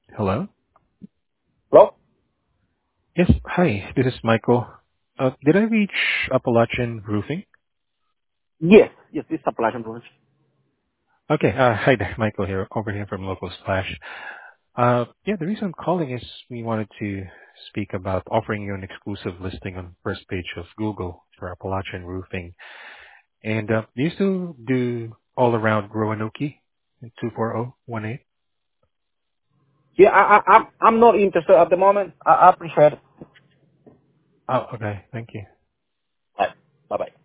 Hello? Hello? Yes, hi, this is Michael. Did I reach Appalachian Roofing? Yes, yes, this is supply chain promotion. Okay, hi there, Michael here, over here from Local Splash. Yeah, the reason I'm calling is we wanted to speak about offering you an exclusive listing on first page of Google for Appalachian Roofing. And do you still do all around Roanoke 24018? Yeah, I'm not interested at the moment. I appreciate it. Oh, okay, thank you. Bye. Bye-bye.